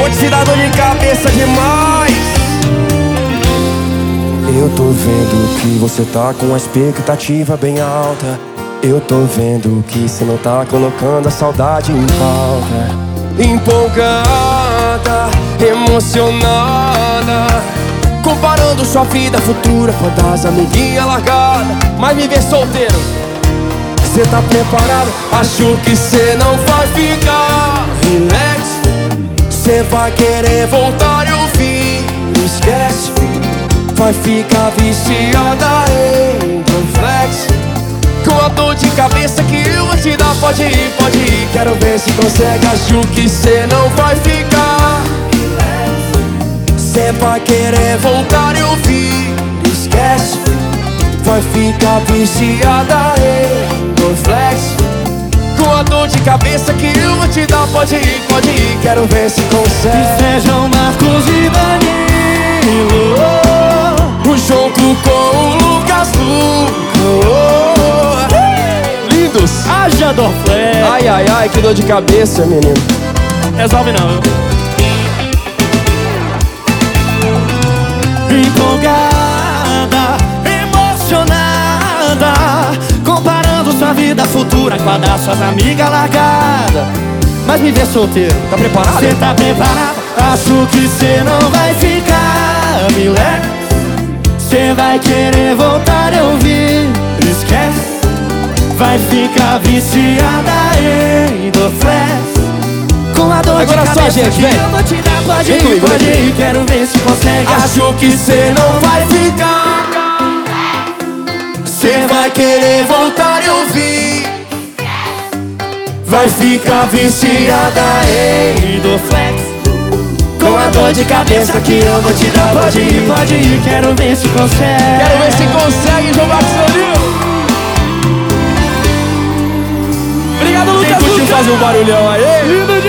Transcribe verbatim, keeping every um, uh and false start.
te dar dor de cabeça demais. Eu tô vendo que você tá com a expectativa bem alta. Eu tô vendo que você não tá colocando a saudade em pauta. Empolgada, emocionada, comparando sua vida futura com a das amiguinhas largadas. Mas me vê solteiro, cê tá preparado? Acho que cê não vai ficar. Relax, cê vai querer voltar e ouvir. Esquece, vai ficar viciada em Dorflex. Com a dor de cabeça que eu vou te dar. Pode ir, pode ir, quero ver se consegue. Acho que cê não vai ficar. Cê vai querer voltar e ouvir. Esquece, vai ficar viciada em Dorflex. Com a dor de cabeça que eu vou te dar. Pode ir, pode ir, quero ver se consegue. E sejam Marcos e Danilo, o jogo com o Lucas Luco. Lindos! haja Dorflex. Ai, ai, ai, que dor de cabeça, menino. Resolve não, viu? Empolgada, emocionada, comparando sua vida futura com a das suas amigas largadas. Mas me vê solteiro, tá preparado? Cê tá preparado? Acho que cê não vai ficar, moleque. Cê vai querer voltar a ouvir. Esquece, vai ficar viciada em Dorflex. Com a dor agora de só, cabeça gente, que vem. eu vou te dar. Pode Vem ir, comigo, pode vem. ir, quero ver se consegue. Acho que cê não vai ficar. Cê vai querer voltar e ouvir. Vai ficar viciada em Dorflex. Com a dor de cabeça que eu vou te dar. Pode ir, pode ir, quero ver se consegue. Quero ver se consegue, João Marcos Danilo. Obrigado, Lucas. Quem curtiu, faz um barulhão aí. Lindo